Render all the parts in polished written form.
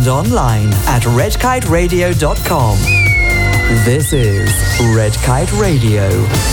online at redkiteradio.com. This is Red Kite Radio.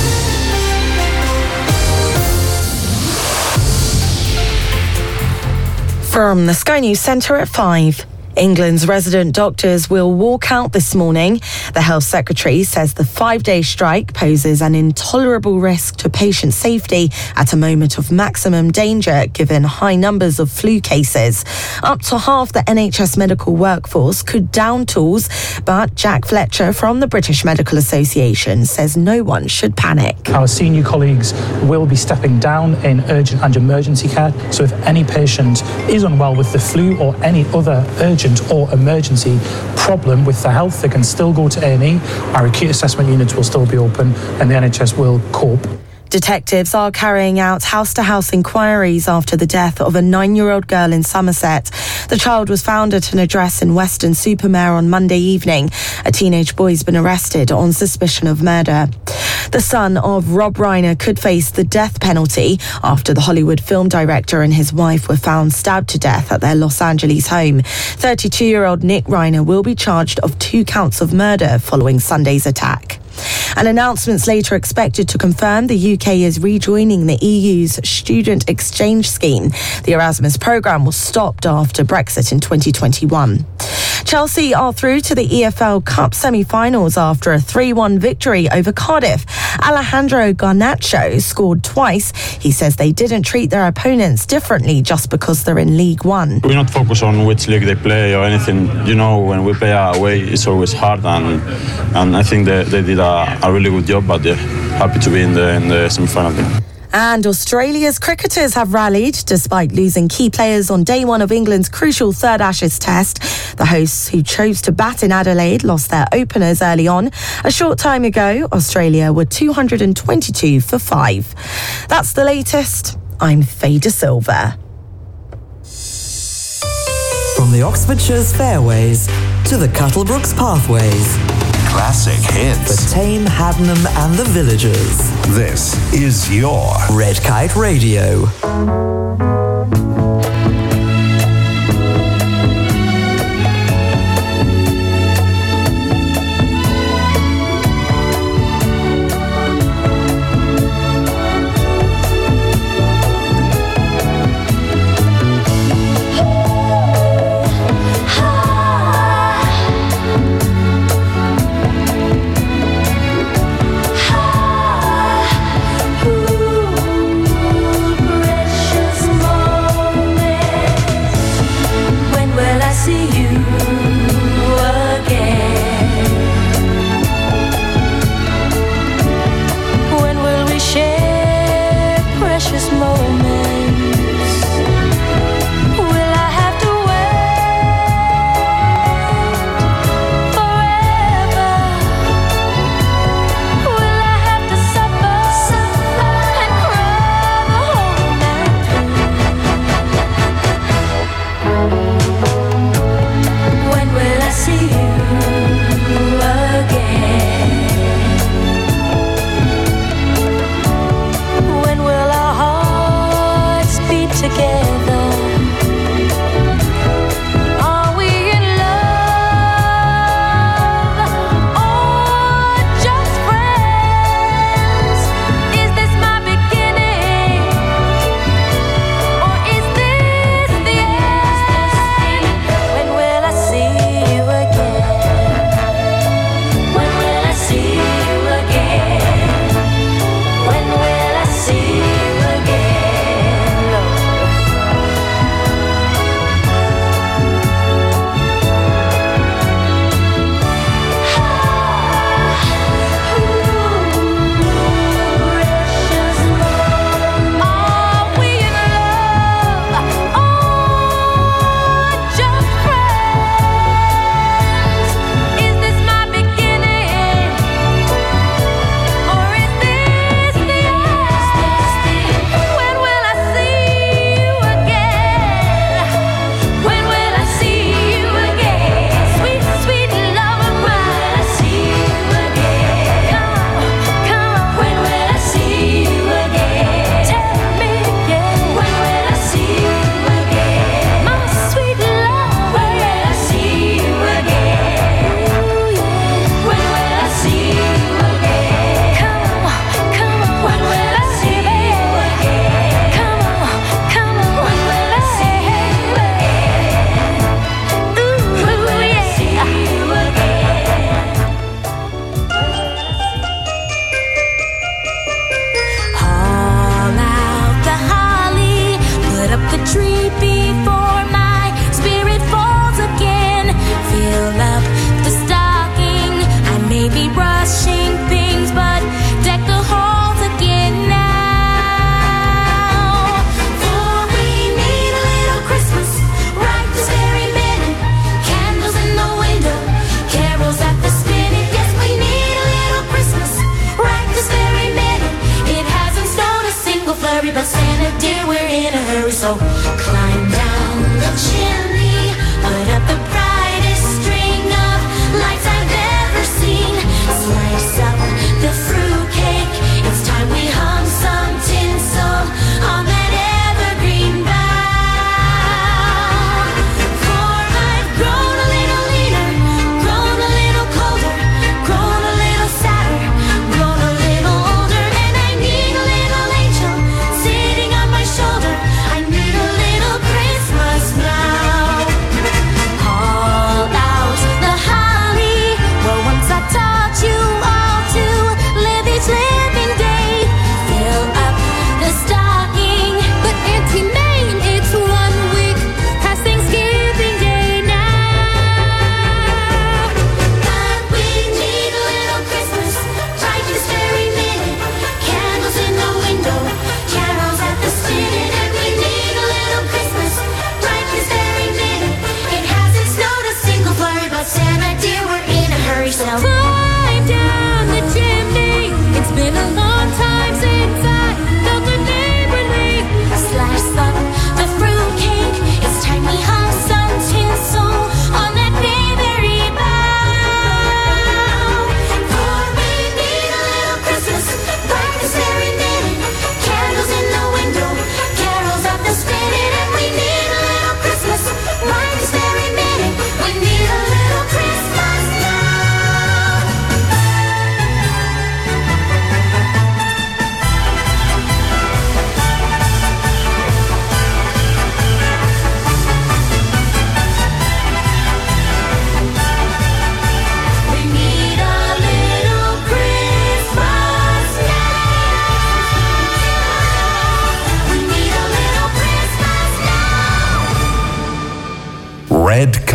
From the Sky News Centre at 5. England's resident doctors will walk out this morning. The Health Secretary says the 5-day strike poses an intolerable risk to patient safety at a moment of maximum danger given high numbers of flu cases. Up to half the NHS medical workforce could down tools, but Jack Fletcher from the British Medical Association says no one should panic. Our senior colleagues will be stepping down in urgent and emergency care, so if any patient is unwell with the flu or any other urgent or emergency problem with their health, they can still go to A&E. Our acute assessment units will still be open and the NHS will cope. Detectives are carrying out house-to-house inquiries after the death of a 9-year-old girl in Somerset. The child was found at an address in Weston-super-Mare on Monday evening. A teenage boy's been arrested on suspicion of murder. The son of Rob Reiner could face the death penalty after the Hollywood film director and his wife were found stabbed to death at their Los Angeles home. 32-year-old Nick Reiner will be charged of 2 counts of murder following Sunday's attack. An announcement later expected to confirm the UK is rejoining the EU's student exchange scheme. The Erasmus programme was stopped after Brexit in 2021. Chelsea are through to the EFL Cup semi-finals after a 3-1 victory over Cardiff. Alejandro Garnacho scored twice. He says they didn't treat their opponents differently just because they're in League One. We're not focused on which league they play or anything. You know, when we play away, it's always hard, and I think they did a really good job, but they're happy to be in the semi-final. And Australia's cricketers have rallied despite losing key players on day one of England's crucial third Ashes test. The hosts, who chose to bat in Adelaide, lost their openers early on. A short time ago, Australia were 222 for 5. That's the latest. I'm Faye De Silva. From the Oxfordshire's fairways to the Cuttlebrooks pathways. Classic hits. For Tame, Haddenham and the villagers. This is your Red Kite Radio. Precious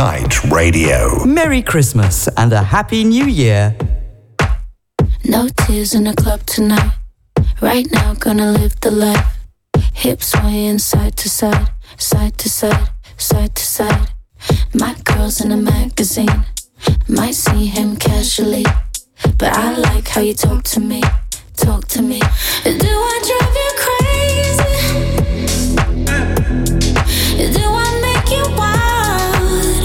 Kite Radio. Merry Christmas and a Happy New Year. No tears in the club tonight. Right now, gonna live the life. Hips swaying side to side, side to side, side to side. My girl's in a magazine. Might see him casually, but I like how you talk to me, talk to me. Do I drive you crazy? Do I make you wild?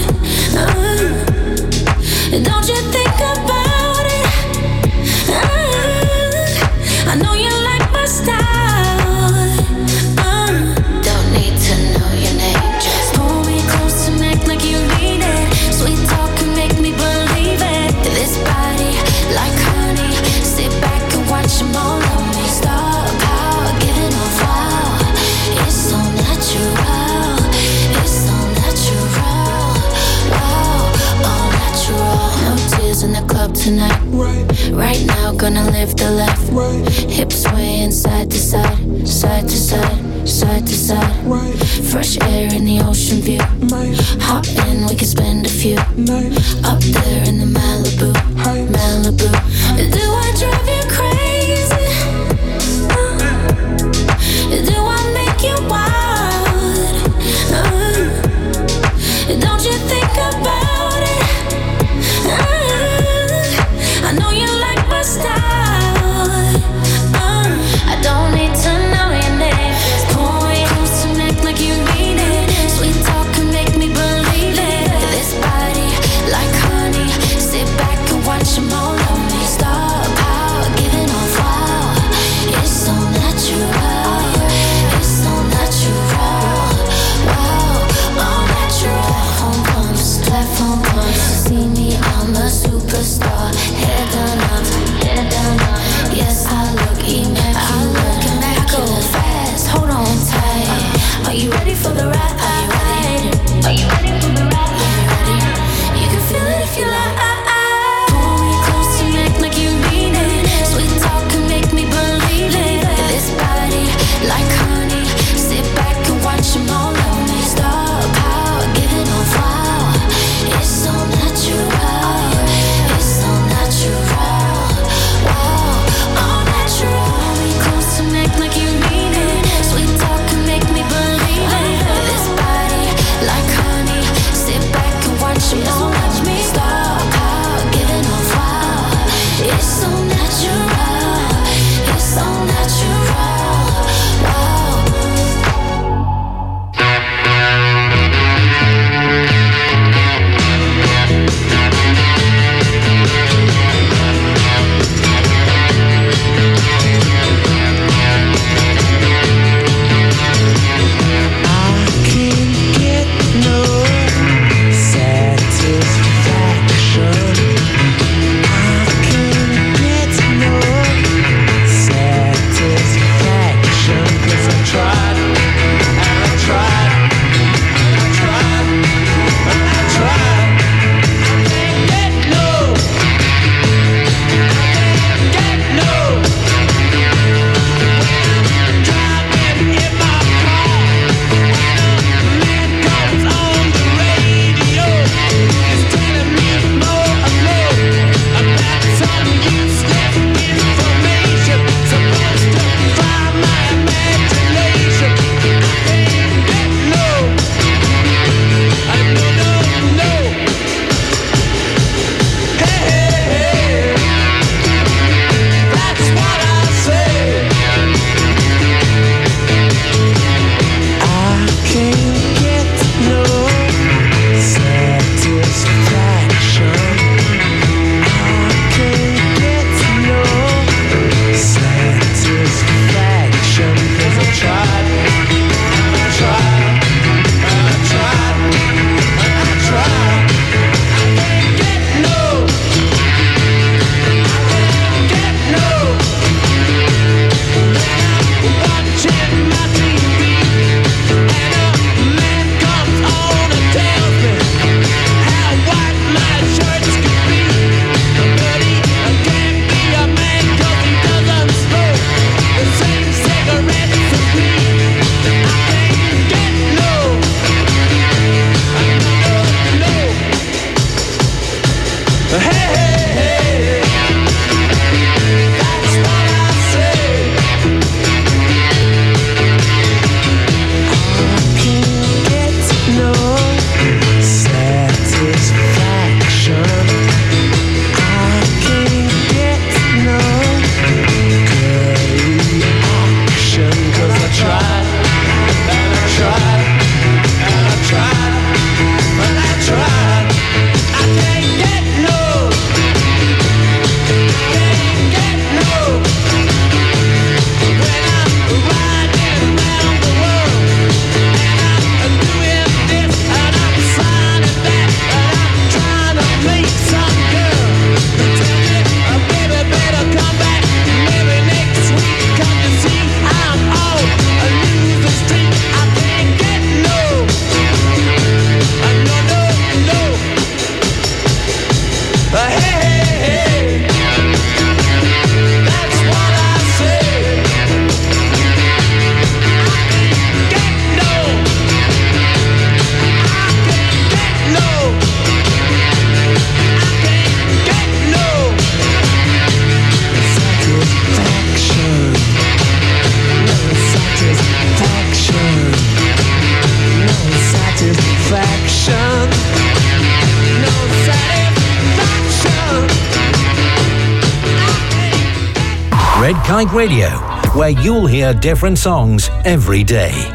Don't you think about it? I know you like my style. Don't need to know your name. Just pull me close to make like you need it. Sweet talk can make me believe it. This body like honey. Sit back and watch them all on me. Stop out, giving off wow. It's so natural. It's so natural. Wow, all natural. No tears in the club tonight. Right now, gonna live the life. Hips swaying side to side, side to side, side to side. Fresh air in the ocean view. Hop in, we can spend a few. Up there in the Malibu, Malibu. Do I drive you crazy? Do I make you wild? Don't you think about it? I know you like my style. I don't need to know your name. Just pull me close to make like you need it. Sweet talk can make me believe it. This body like honey. Sit back and watch them all on me. Stop out, giving off wow. It's so natural. It's so natural. Wow, all natural. Platform pumps. See me, I'm a superstar. Head down up, head down up. Yes, I look immaculate. I go fast, hold on tight. Are you ready for the ride? Are you ready for the ride? Are you ready? You can feel it if you like. Pull me close to make like you need it. Sweet talk can make me believe it. This body like honey. Sit back and watch them all on me. Stop out, giving off wow. It's so natural. It's so natural. Kite Radio, where you'll hear different songs every day.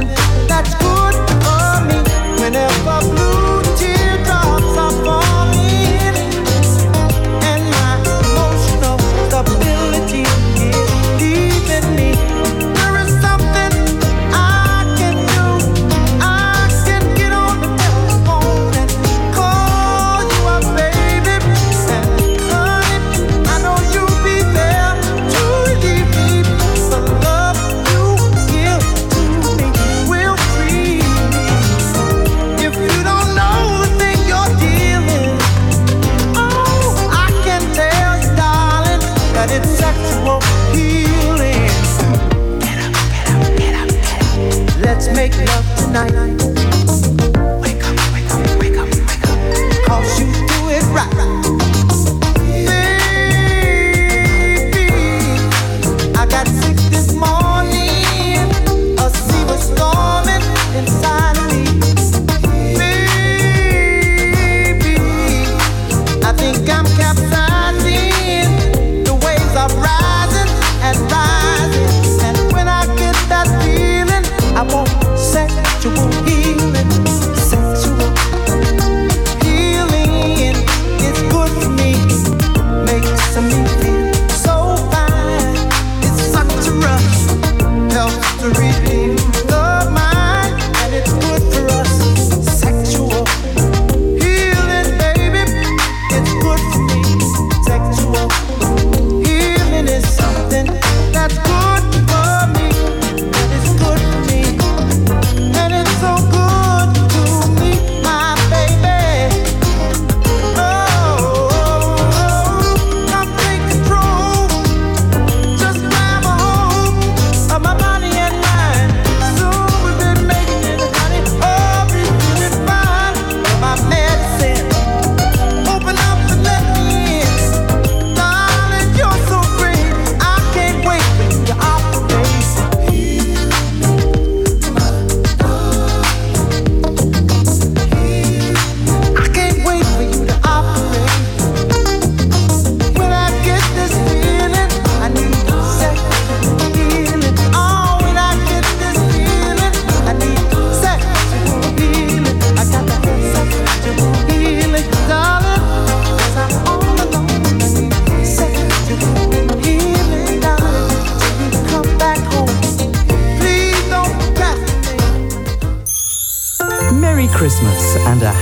That's good for me whenever blue teardrops are falling.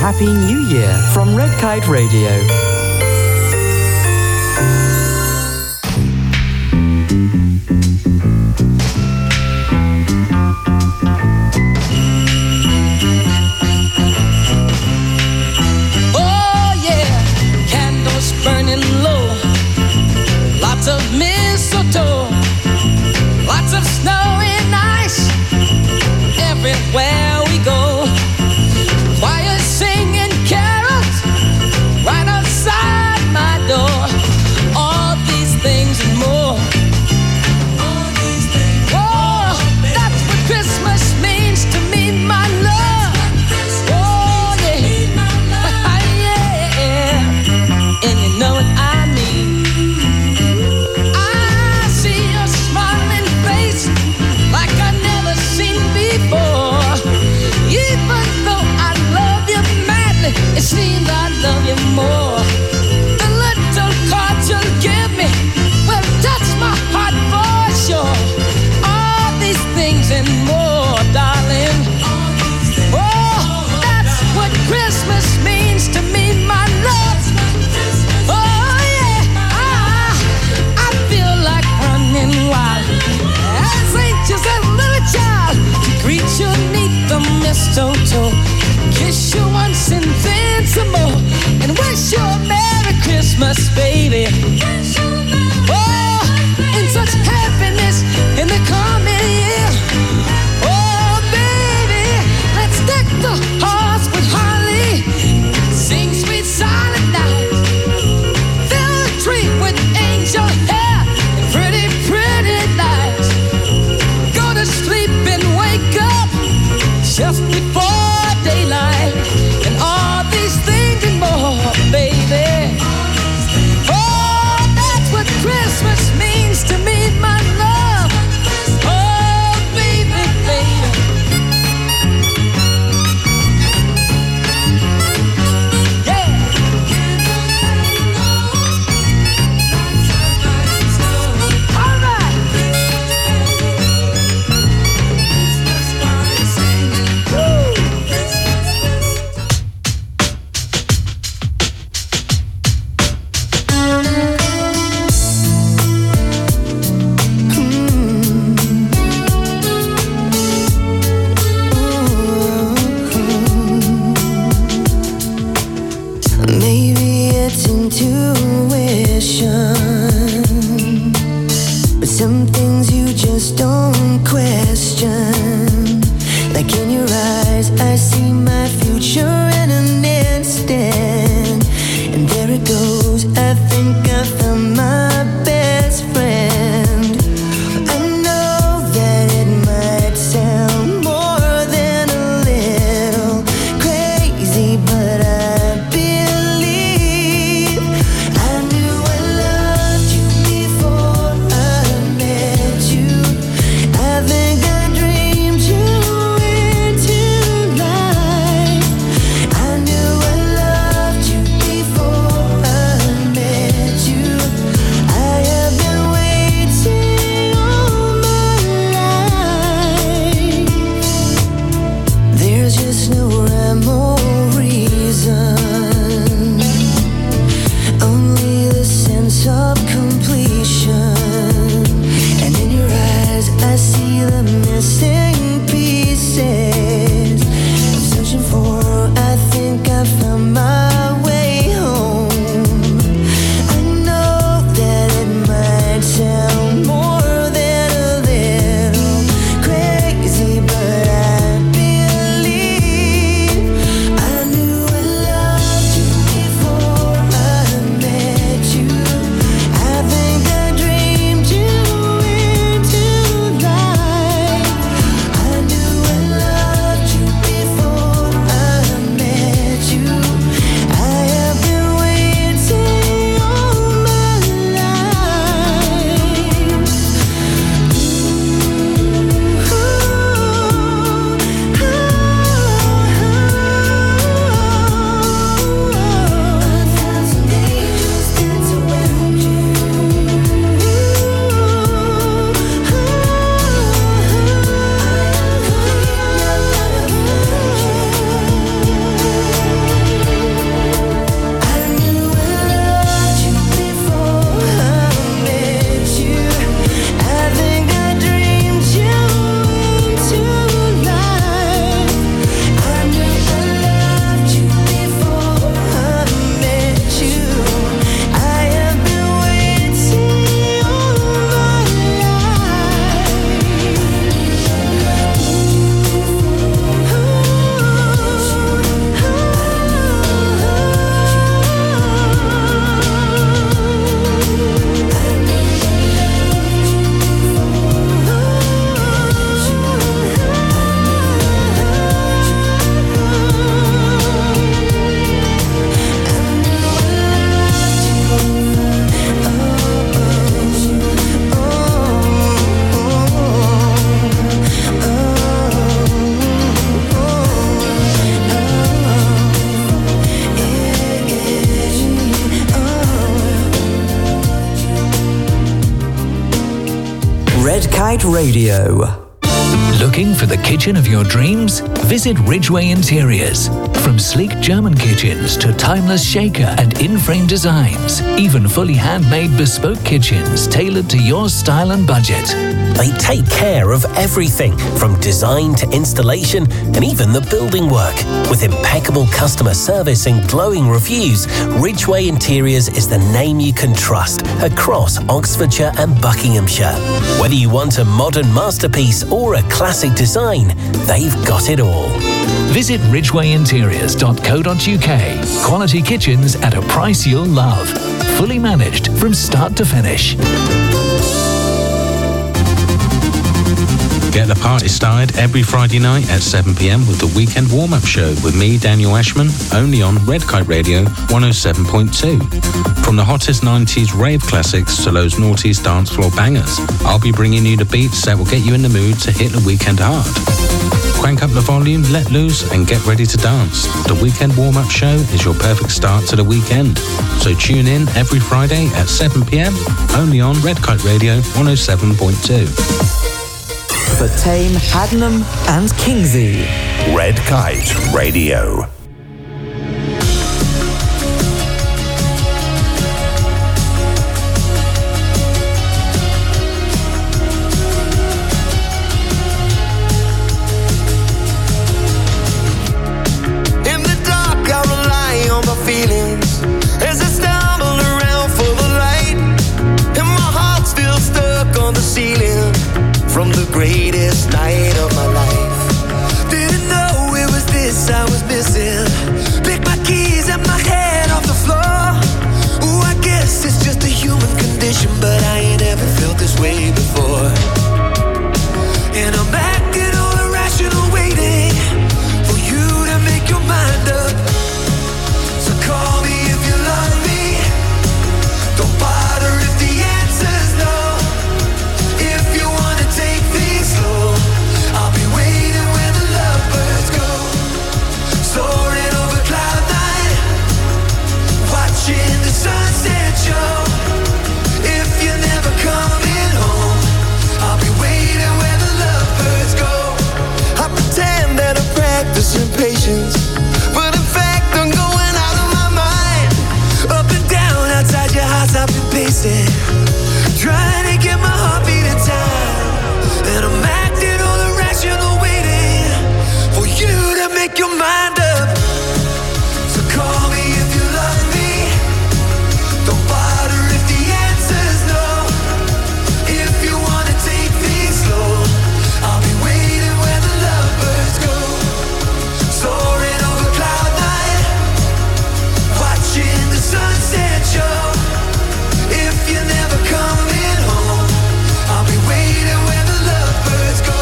Happy New Year from Red Kite Radio. Oh yeah, candles burning low, lots of mistletoe, lots of snow and ice everywhere we go. Choir singing carols right outside my door. All these things and more. Oh, that's what Christmas means to me, my love. Oh yeah, yeah, and you know what I mean. I see your smiling face like I never seen before. Even though I love you madly, it seems I love you more. The little cards you'll give me will touch my heart for sure. All these things and more, darling. Oh, that's what Christmas means to me, my love. Oh yeah, I feel like running wild as anxious as a little child to greet you 'neath the mistletoe, kiss you once and then some more, and wish you a Merry Christmas, baby. Oh, in such happiness in the coming year. Oh, baby, let's deck the halls with holly, sing sweet silent night, fill the tree with angel hair and pretty, pretty lights. Go to sleep and wake up just before daylight, and all these things and more, baby. Oh, that's what Christmas means to me, my love. Oh, baby, baby. Yeah. All right. Maybe it's intuition, but some things you just don't question. Like in your eyes, I see my future in an instant, and there it goes. I think I found my best friend. I know that it might sound more than a little crazy, but I believe I knew I loved you before I met you. I think I dreamed you into life. Red Kite Radio. Looking for the kitchen of your dreams? Visit Ridgeway Interiors. From sleek German kitchens to timeless shaker and in-frame designs, even fully handmade bespoke kitchens tailored to your style and budget. They take care of everything, from design to installation and even the building work. With impeccable customer service and glowing reviews, Ridgeway Interiors is the name you can trust across Oxfordshire and Buckinghamshire. Whether you want a modern masterpiece or a classic design, they've got it all. Visit ridgwayinteriors.co.uk. Quality kitchens at a price you'll love. Fully managed from start to finish. Get the party started every Friday night at 7 p.m. with the Weekend Warm-Up Show with me, Daniel Ashman, only on Red Kite Radio 107.2. From the hottest 90s rave classics to those noughties dance floor bangers, I'll be bringing you the beats that will get you in the mood to hit the weekend hard. Crank up the volume, let loose, and get ready to dance. The Weekend Warm-Up Show is your perfect start to the weekend. So tune in every Friday at 7 p.m. only on Red Kite Radio 107.2. For Tame, Haddenham and Kingsey. Red Kite Radio. In the dark, I rely on my feelings as I stumble around for the light, and my heart's still stuck on the ceiling from the greatest night of my life. Didn't know it was this I was missing. Pick my keys and my head off the floor. Ooh, I guess it's just a human condition, but I ain't ever felt this way before. And I'm acting all irrational, waiting for you to make your mind up. So call me if you love me. Don't bother if the answer's no. If you wanna take things slow, I'll be waiting where the lovebirds go. Soaring over cloud nine, watching the sunset show. If you're never coming home, I'll be waiting where the lovebirds go. I pretend that I'm practicing patience, but in fact I'm going out of my mind. Up and down outside your house I've been pacing, trying to get my heart beating time. And I'm acting all irrational, waiting for you to make your mind up. So call me if you love me. Don't bother if the answer's no. If you wanna take things slow, I'll be waiting where the lovebirds go. Soaring over cloud nine, watching the sunset show. If you're never coming home, I'll be waiting where the lovebirds go.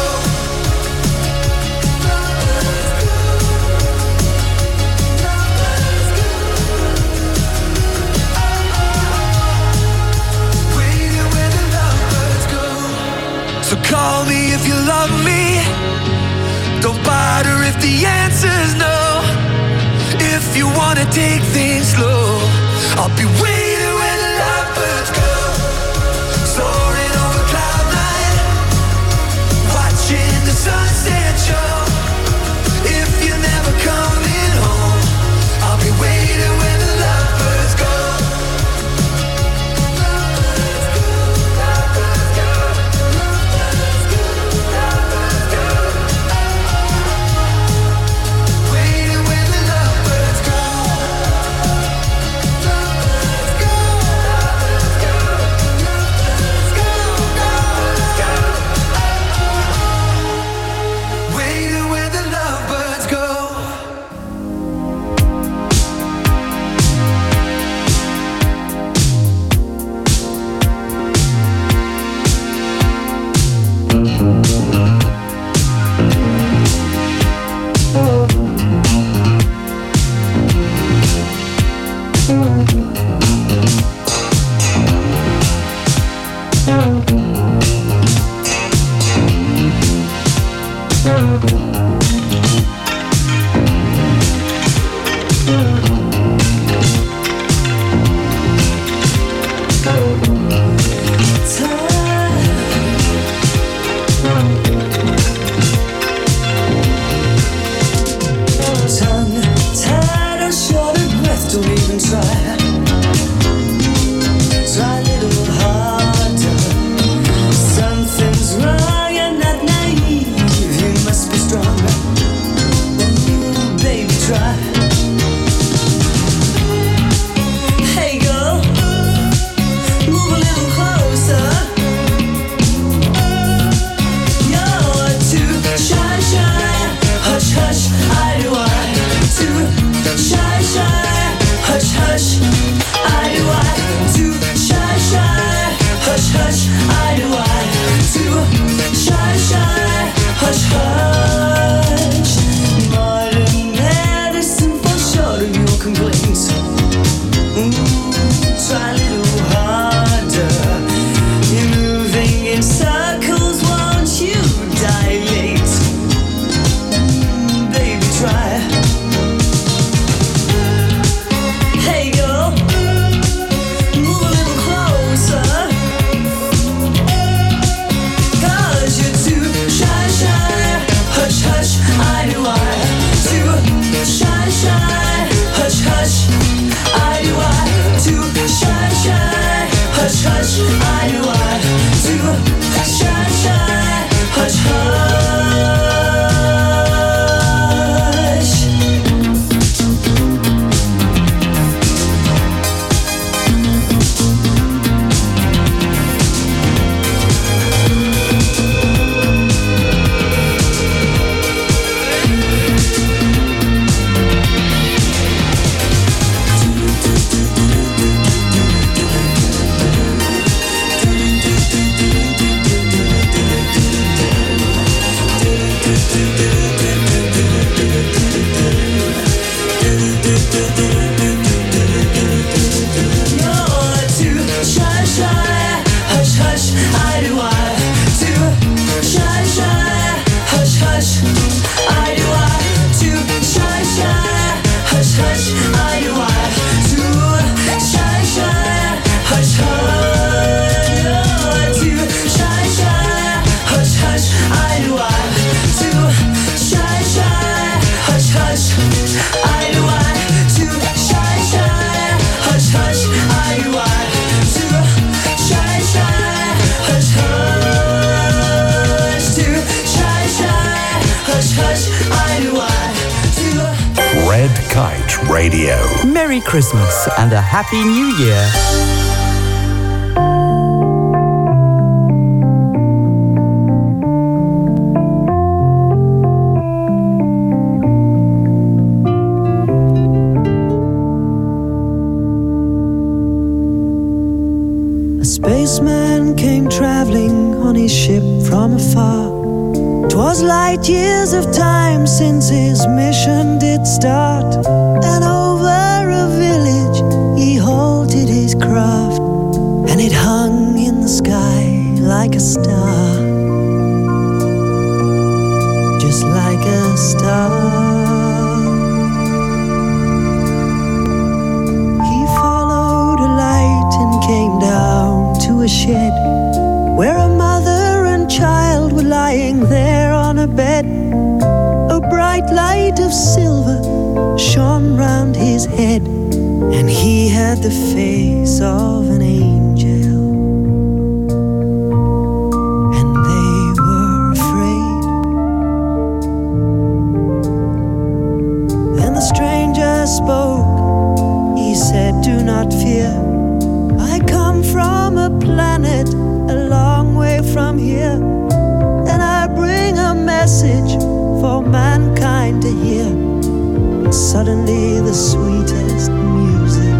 Waiting where the lovebirds go. So call me if you love me. Don't bother if the answer's no. If you wanna take things slow, I'll be waiting where the lovebirds go. Soaring over cloud nine, watching the sunset show. If you're never coming home, I'll be waiting where the lovebirds go. Waiting where the lovebirds go. Waiting where the lovebirds go. Radio. Merry Christmas and a Happy New Year. A spaceman came traveling on his ship from afar. 'Twas light years of time since his mission did start. And over a village he halted his craft, and it hung in the sky like a star, just like a star. He followed a light and came down to a shed where a mother and child were lying there on a bed. A bright light of silver shone round his head, and he had the face of an angel, and they were afraid. Then the stranger spoke, he said, "Do not fear, I come from a planet a long way from here, and I bring a message for mankind to hear." Suddenly the sweetest music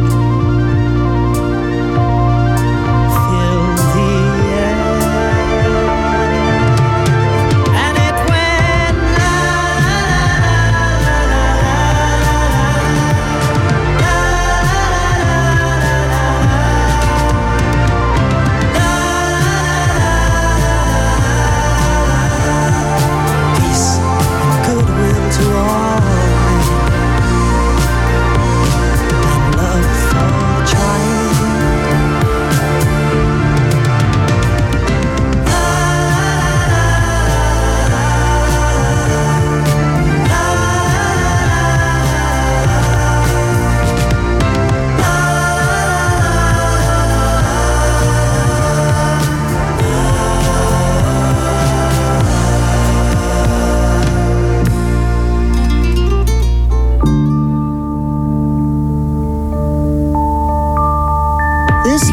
filled the air, and it went la la la la la la. Peace and goodwill to all.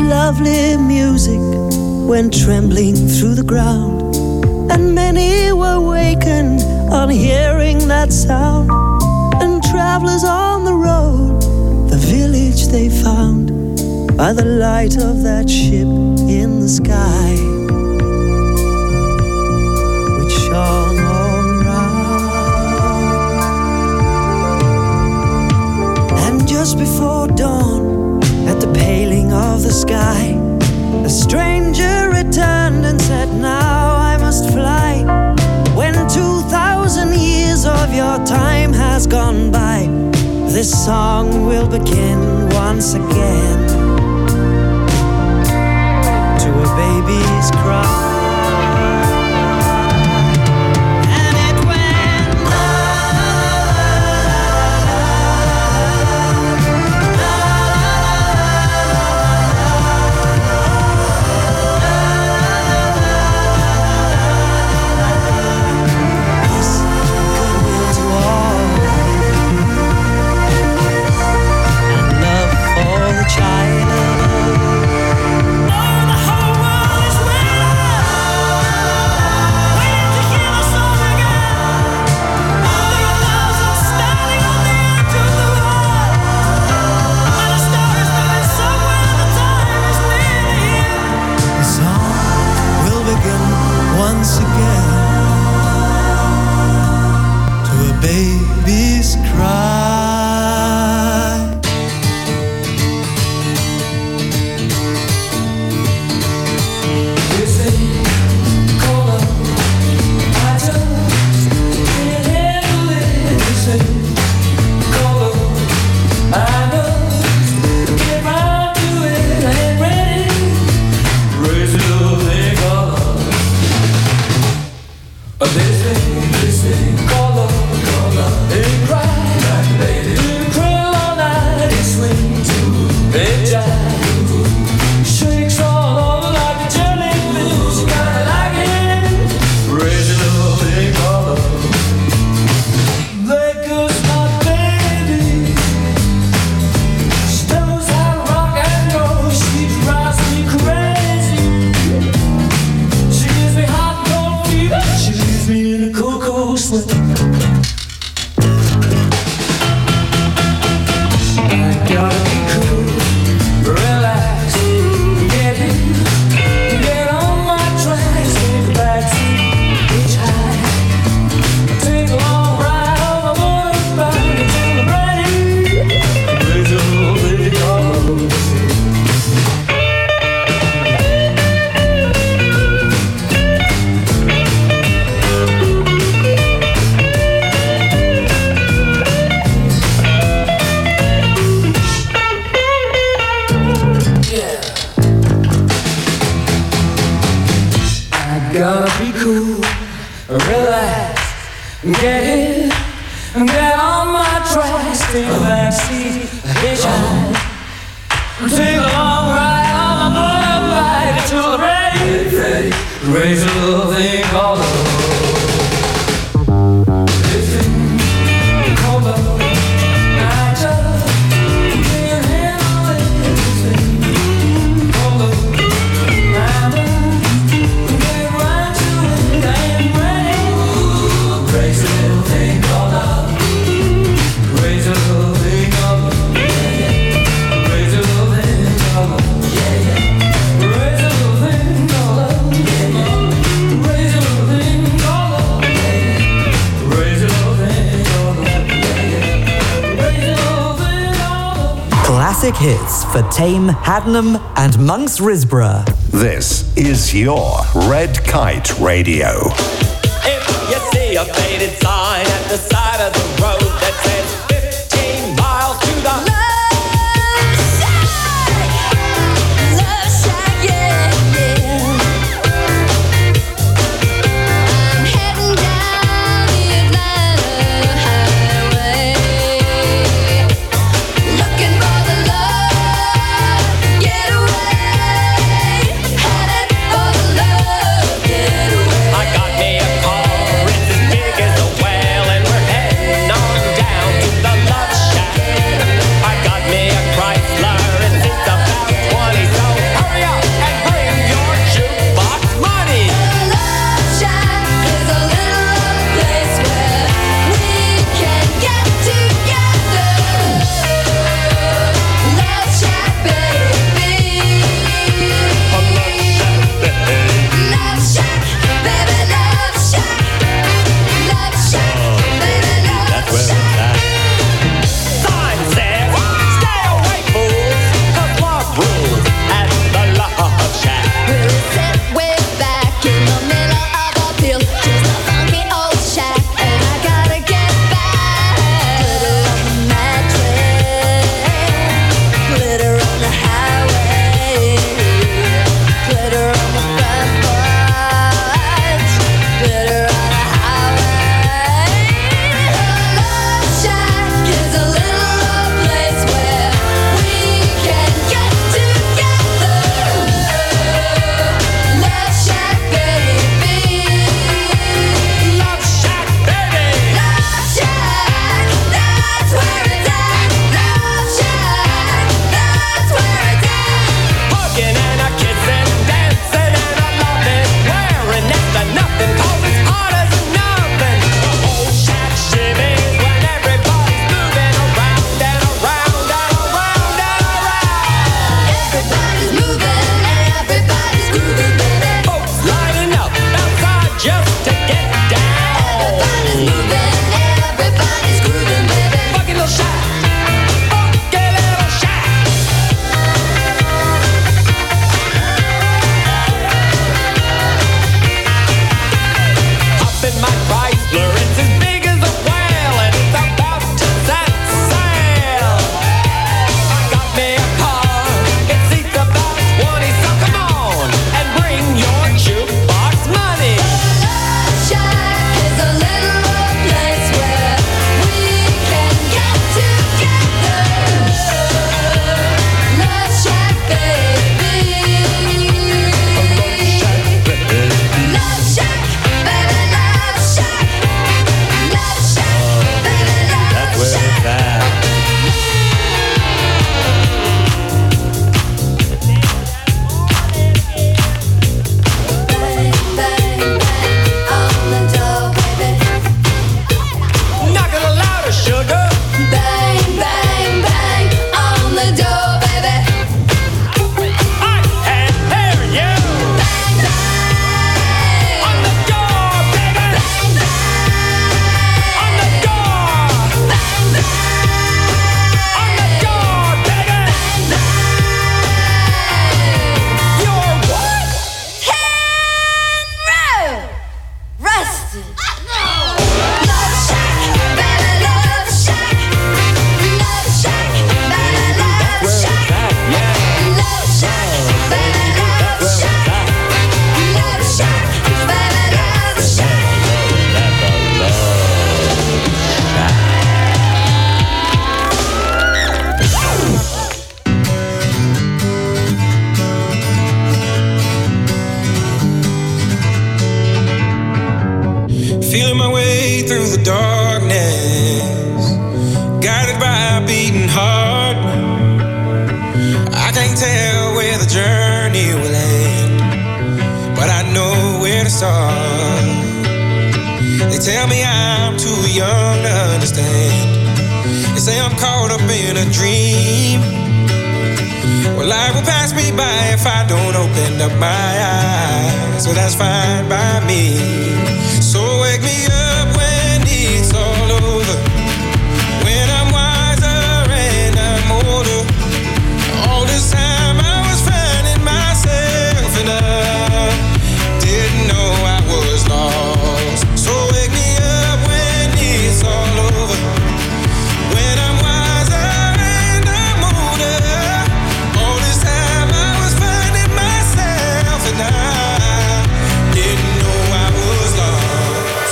lovely music went trembling through the ground, and many were wakened on hearing that sound. And travelers on the road, the village they found by the light of that ship in the sky, which shone all around. And just before dawn, at the paling of the sky, a stranger returned and said, now I must fly. When 2,000 years of your time has gone by, this song will begin once again, to a baby's cry. Once again, to a baby's cry. This ain't cold, I just can't handle it. This ain't cold, I just get right to it. I ain't ready, raise it up, they call up. This thing call up, they cry, they cry all night, they swing, they jive, shakes all over like a jellyfish. You gotta like it, raise it up, they call up. There goes my baby, she knows how to rock and roll, she drives me crazy, she gives me hot and cold fever, she leaves me in a cool, cool sweat. I gotta be cool, relax, get in, get on my tracks, take the backseat, hitchhike, take a long ride on my motorbike until I'm ready, raise a little bit of gotta be cool, relax, get in, get on my tracks, take a backseat, hitchhike, take a long ride on my motorbike until I'm ready, raise a little thing called love. This thing called love, I just can't handle it. This thing called love, I just raise a little thing called love. Raise a little thing called love. Raise a little thing called love. Raise a little thing called love. Raise a little thing called love. Raise a little thing called love. Raise a little thing called love. Classic hits for Tame, Haddenham and Monks Risborough. This is your Red Kite Radio. If you see a faded sign at the side of the road that says 15 miles to the love shack, yeah, yeah. I'm heading down the Atlanta highway, looking for the love getaway, headed for the love getaway. I got me a car, it's as big as a whale, and we're heading through the darkness, guided by a beating heart. I can't tell where the journey will end, but I know where to start. They tell me I'm too young to understand. They say I'm caught up in a dream. Well, life will pass me by if I don't open up my eyes. So that's fine by me. So wake me up when it's all over, when I'm wiser and I'm older. All this time I was finding myself and I didn't know I was lost. So wake me up when it's all over, when I'm wiser and I'm older. All this time I was finding myself and I didn't know I was lost.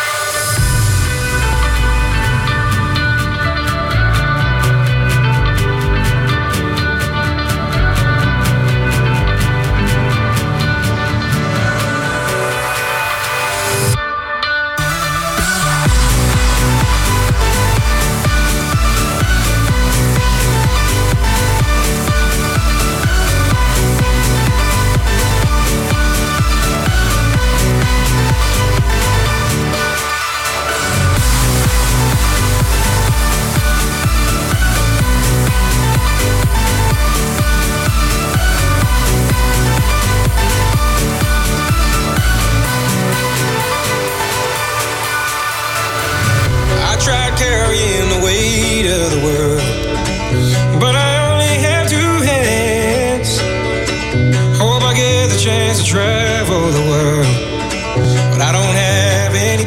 I tried carrying the weight of the world, but I only have two hands. Hope I get the chance to travel the world, but I don't have any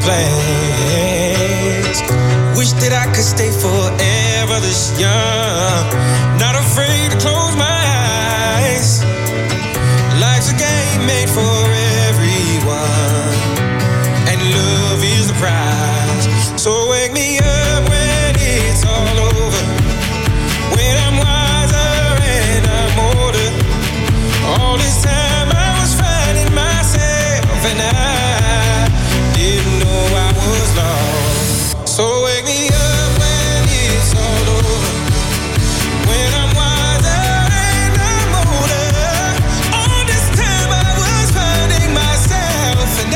plans. Wish that I could stay forever this young, not afraid to close my eyes. Life's a game made for everyone, and love is the prize. So wake me up when it's all over, when I'm wiser and I'm older. All this time I was finding myself and I didn't know I was lost. So wake me up when it's all over, when I'm wiser and I'm older. All this time I was finding myself and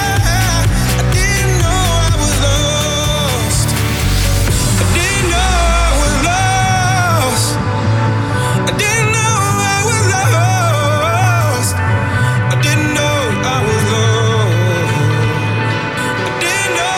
I didn't know I was lost. I didn't know I was lost. I didn't know I was lost. I didn't know I was lost. I didn't know.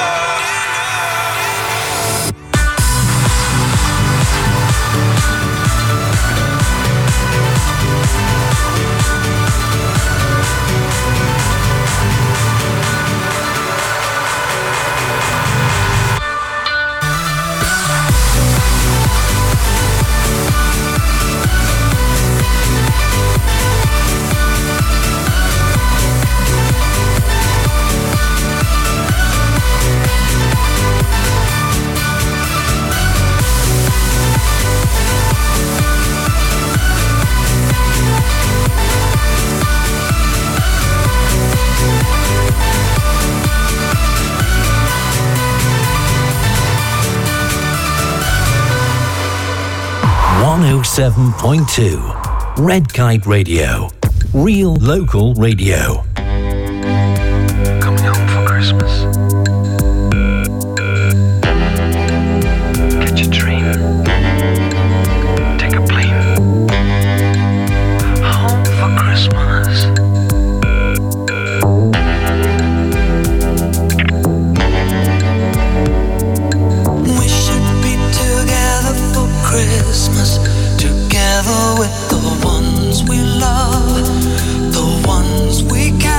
.2 Red Kite Radio. Real local radio. Coming home for Christmas. Get your dream. Take a plane. Home for Christmas. We should be together for Christmas, together with the ones we love, the ones we care.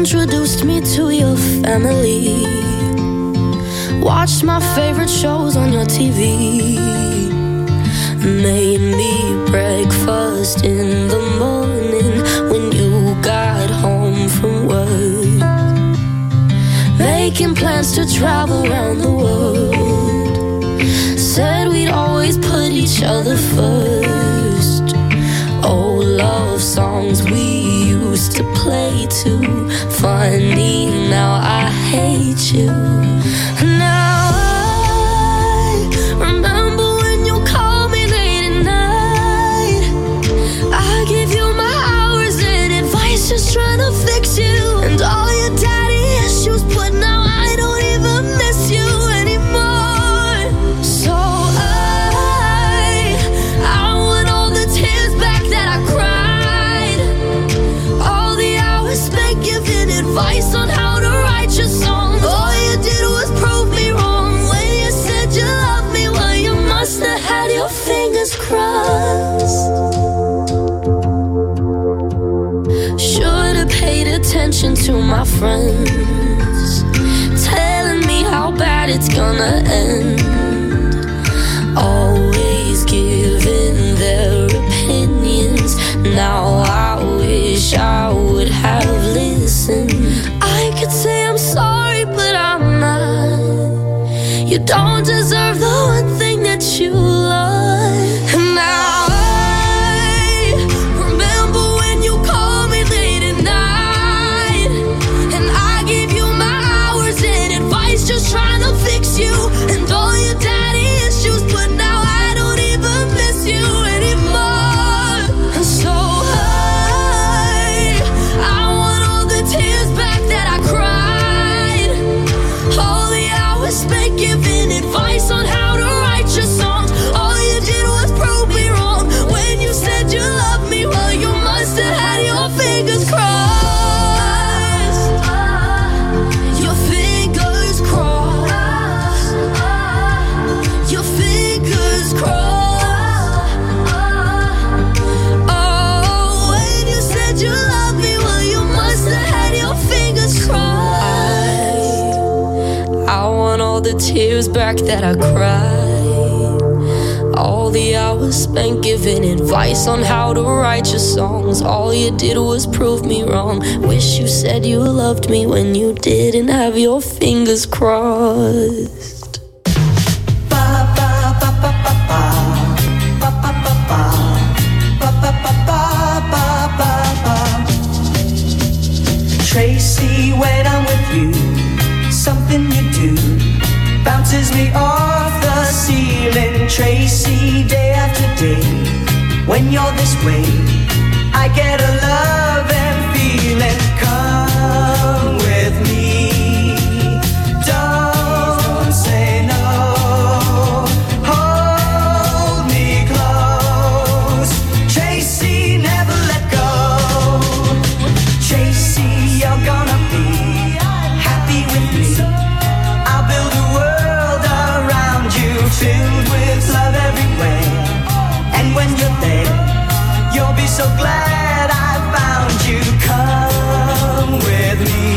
introduced me to your family. Watched my favorite shows on your TV. Made me breakfast in the morning when you got home from work. Making plans to travel around the world. Said we'd always put each other first. Old love songs we used to play too. Funny, now I hate you. Now I remember when you called me late at night. I give you my hours and advice, just trying to fix you. And all your daddy issues, but now I don't even miss you anymore. So I want all the tears back that I cried. All the hours spent giving advice on how to write your songs. All you did was prove me wrong when you said you loved me. Well, you must have had your fingers crossed. Should've paid attention to my friends, telling me how bad it's gonna end. Always giving their opinions. Now I wish I would have listened. I could say I'm sorry, but I'm not. You don't deserve the one thing that you love. And now I remember when you called me late at night. And I gave you my hours and advice, just trying to fix you. And all your daddy issues, but now I don't even miss you anymore. And so I want all the tears back that I cried. All the hours spent giving advice on how to write your songs. All you did was prove me wrong when you said you loved me. Well, you must have had your fingers crossed. Your fingers crossed. Your fingers crossed. Oh, when you said you loved me, well, you must have had your fingers crossed. I want all the tears back that I cried. All the hours spent giving advice on how to write your songs. All you did was prove me wrong. Wish you said you loved me when you didn't have your fingers crossed. Tracy, when I'm with you, something you do bounces me off the ceiling. Tracy, day after day, when you're this way, I get a love and feeling. Come with me, don't say no. Hold me close, Tracy, never let go. Tracy, you're gonna be happy with me. I'll build a world around you, filled with love everywhere. And when you're there, you'll be so glad I found you. Come with me,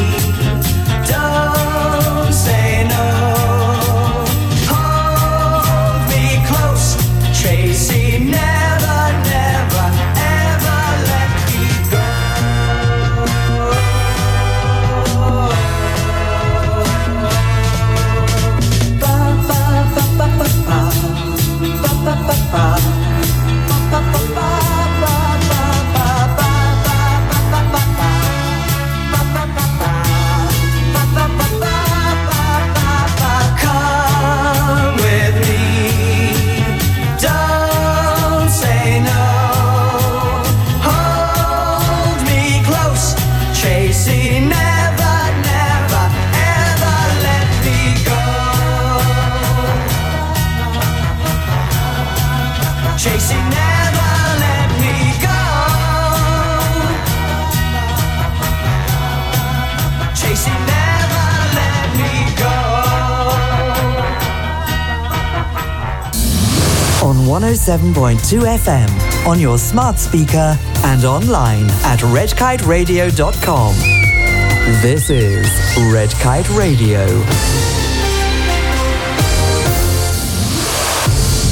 don't say no. Hold me close, Tracy, never, never, ever let me go. Come with me, don't say no. Hold me close, Tracy, never, never, ever let me go. Tracy, never let me go. Tracy, never let me go. On 107.2 FM, on your smart speaker and online at redkiteradio.com. This is Red Kite Radio.